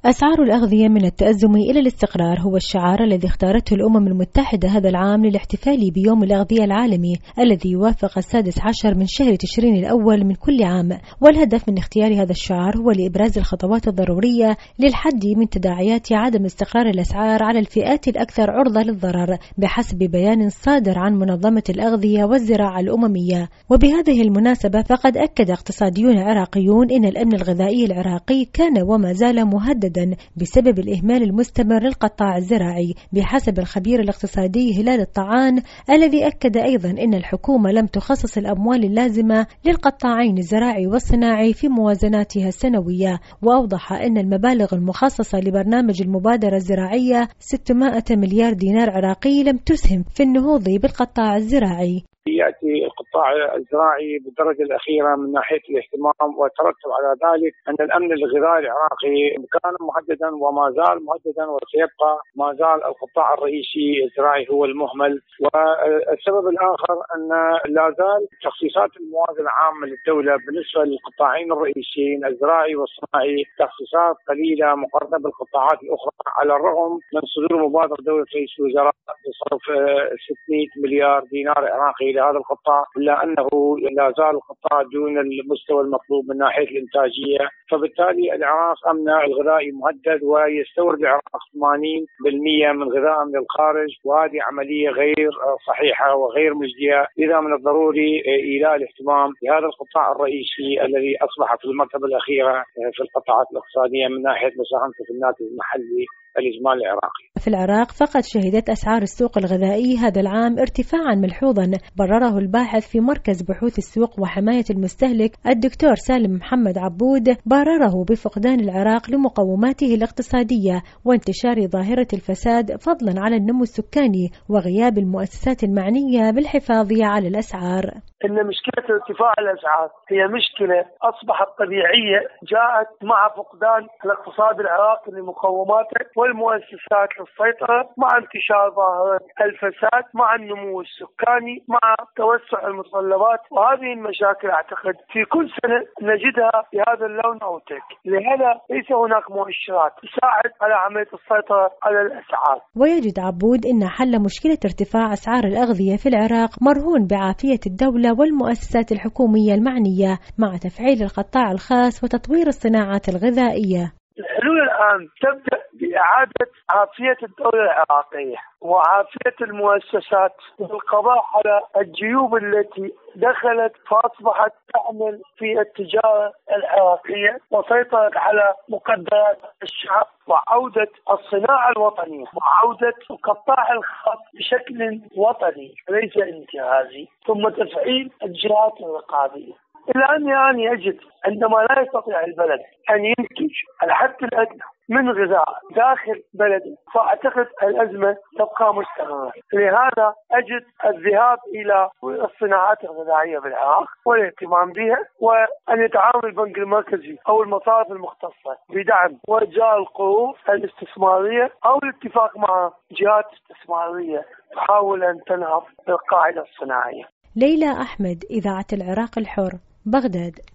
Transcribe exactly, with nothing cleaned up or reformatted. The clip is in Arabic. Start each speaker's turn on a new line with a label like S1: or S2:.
S1: أسعار الأغذية من التأزم إلى الاستقرار هو الشعار الذي اختارته الأمم المتحدة هذا العام للاحتفال بيوم الأغذية العالمي الذي يوافق السادس عشر من شهر تشرين الأول من كل عام. والهدف من اختيار هذا الشعار هو لإبراز الخطوات الضرورية للحد من تداعيات عدم استقرار الأسعار على الفئات الأكثر عرضة للضرر بحسب بيان صادر عن منظمة الأغذية والزراعة الأممية. وبهذه المناسبة فقد أكد اقتصاديون عراقيون إن الأمن الغذائي العراقي كان وما زال مهددا بسبب الإهمال المستمر للقطاع الزراعي بحسب الخبير الاقتصادي هلال الطعان، الذي أكد أيضا أن الحكومة لم تخصص الأموال اللازمة للقطاعين الزراعي والصناعي في موازناتها السنوية. وأوضح أن المبالغ المخصصة لبرنامج المبادرة الزراعية ستمائة مليار دينار عراقي لم تسهم في النهوض بالقطاع الزراعي.
S2: يأتي القطاع الزراعي بالدرجة الأخيرة من ناحية الاهتمام، وترتب على ذلك أن الأمن الغذائي العراقي كان مهددا وما زال مهددا وسيبقى ما زال القطاع الرئيسي الزراعي هو المهمل. والسبب الآخر أن لا زال تخصيصات الموازنة العامة للدولة بالنسبة للقطاعين الرئيسيين الزراعي والصناعي تخصيصات قليلة مقارنة بالقطاعات الأخرى، على الرغم من صدور مبادرة دولة رئيس الوزراء بصرف ستمائة مليار دينار عراقي لهذا القطاع، إلا أنه لا زال القطاع دون المستوى المطلوب من ناحية الإنتاجية. فبالتالي العراق أمنه الغذائي مهدد، ويستورد العراق ثمانين بالمئة من غذاء من الخارج، وهذه عملية غير صحيحة وغير مجدية. إذا من الضروري إيلاء الاهتمام بهذا القطاع الرئيسي الذي أصبح في المرتبة الأخيرة في القطاعات الاقتصادية من ناحية مساهمته في الناتج المحلي الإجمالي العراقي.
S1: في العراق فقد شهدت أسعار السوق الغذائي هذا العام ارتفاعا ملحوظا، برره الباحث في مركز بحوث السوق وحماية المستهلك الدكتور سالم محمد عبود، برره بفقدان العراق لمقوماته الاقتصادية وانتشار ظاهرة الفساد فضلا على النمو السكاني وغياب المؤسسات المعنية بالحفاظ على الأسعار.
S3: إن مشكلة ارتفاع الأسعار هي مشكلة أصبحت طبيعية جاءت مع فقدان الاقتصاد العراقي لمقوماته والمؤسسات للسيطرة، مع انتشار ظاهرة الفساد، مع النمو السكاني، مع توسع المتطلبات. وهذه المشاكل أعتقد في كل سنة نجدها بهذا اللون أو تلك، لهذا ليس هناك مؤشرات تساعد على عملية السيطرة على الأسعار.
S1: ويجد عبود إن حل مشكلة ارتفاع أسعار الأغذية في العراق مرهون بعافية الدولة والمؤسسات الحكومية المعنية مع تفعيل القطاع الخاص وتطوير الصناعات الغذائية.
S3: الحلول الآن تبدأ بإعادة عافية الدولة العراقية وعافية المؤسسات والقضاء على الجيوب التي دخلت فأصبحت تعمل في التجارة العراقية، وسيطرت على مقدرات الشعب، وعودة الصناعة الوطنية وعودة القطاع الخاص بشكل وطني ليس انتهازي، ثم تفعيل الجهات الرقابية. إلا أني أنا أجد عندما لا يستطيع البلد أن ينتج الحد الأدنى من غذاء داخل بلده، فأعتقد الأزمة تبقى مستمرة. لهذا أجد الذهاب إلى الصناعات الغذائية بالعراق والاهتمام بها، وأن يتعاون البنك المركزي أو المصارف المختصة بدعم وإرجاء القروض الاستثمارية أو الاتفاق مع جهات استثمارية تحاول أن تنهض بالقاعدة الصناعية.
S1: ليلى أحمد، إذاعة العراق الحر، بغداد.